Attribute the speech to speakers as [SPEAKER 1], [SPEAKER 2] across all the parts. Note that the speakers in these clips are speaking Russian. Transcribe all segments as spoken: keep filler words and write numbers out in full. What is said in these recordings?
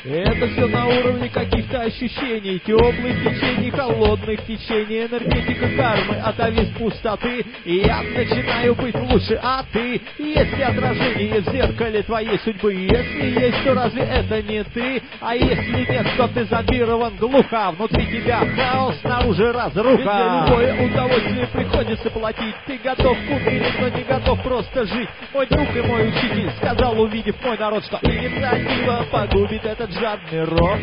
[SPEAKER 1] Это все на уровне каких-то ощущений, теплых течений, холодных течений, энергетика кармы, атовизм пустоты. И я начинаю быть лучше, а ты? Есть ли отражение в зеркале твоей судьбы? Если есть, то разве это не ты? А если нет, то ты зомбирован глухо. Внутри тебя хаос, снаружи разруха. Ведь за любое удовольствие приходится платить. Ты готов умереть, но не готов просто жить. Мой друг и мой учитель сказал, увидев мой народ, что инициатива погубит этот жадный род.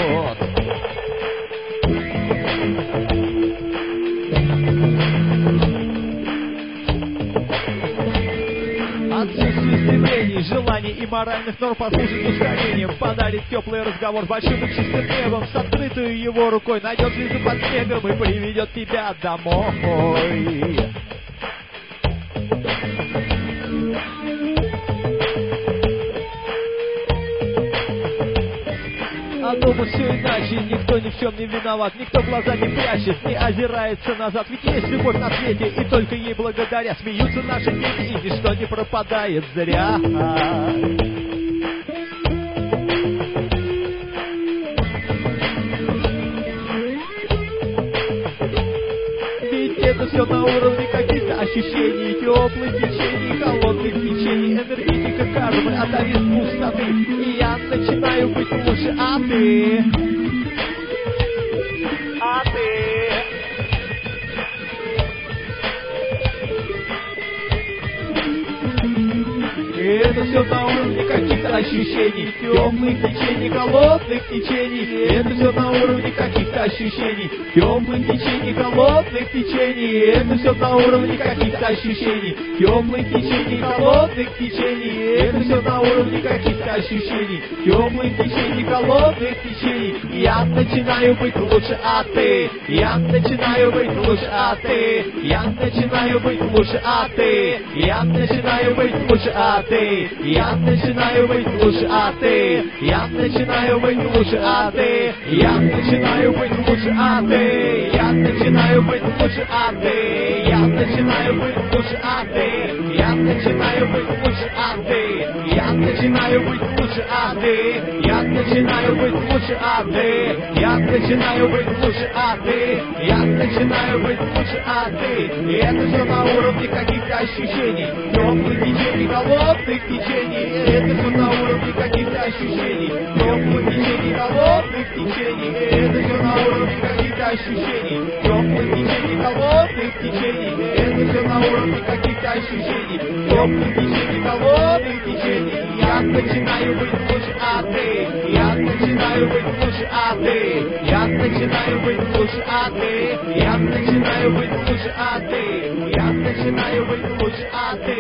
[SPEAKER 1] Отсутствие стремлений, желаний и моральных норм послужит ускорением, подарит теплый разговор с большим и чистым небом, с открытой его рукой найдет звезду под снегом и приведет тебя домой. А дома все иначе, никто ни в чем не виноват, никто глаза не прячет, не озирается назад. Ведь есть любовь на свете, и только ей благодаря смеются наши дети, и ничто не пропадает зря. Ведь это все на уровне каких-то ощущений, теплых течений, холодных течений, энергетика кармы, атовизм пустоты. И я начинаю быть лучше, а ты? А ты? Это все на уровне каких-то ощущений, теплых течений, холодных течений. Это все на уровне каких-то ощущений, теплых течений, холодных течений. Это все на уровне каких-то ощущений, теплых течений, холодных течений. Это все на уровне каких-то ощущений, теплых течений, холодных течений. Я начинаю быть лучше, а ты? Я начинаю быть лучше, а ты? Я начинаю быть лучше, а ты? Я начинаю быть лучше, а ты? Я начинаю быть лучше, а ты? Я начинаю быть лучше, а ты? Я начинаю быть лучше, а ты? Я начинаю быть лучше, а ты? Я начинаю быть лучше, а ты? Я начинаю быть лучше, а ты? Я начинаю быть лучше, а ты? Я начинаю быть лучше, а ты? Я начинаю быть лучше, а ты? Я начинаю быть лучше, а ты? И это все на уровне каких-то ощущений, теплых течений, холодных течений. Это все на уровне каких-то ощущений, теплых течений, холодных течений. Это все на уровне каких-то ощущений, теплых течений, холодных течений. Это все на уровне каких-то ощущений, теплых течений, холодных течений. Я начинаю быть лучше, а ты? Я начинаю быть лучше, а ты? Я начинаю быть лучше, а ты? Я начинаю быть лучше, а ты? Я начинаю быть лучше, а ты?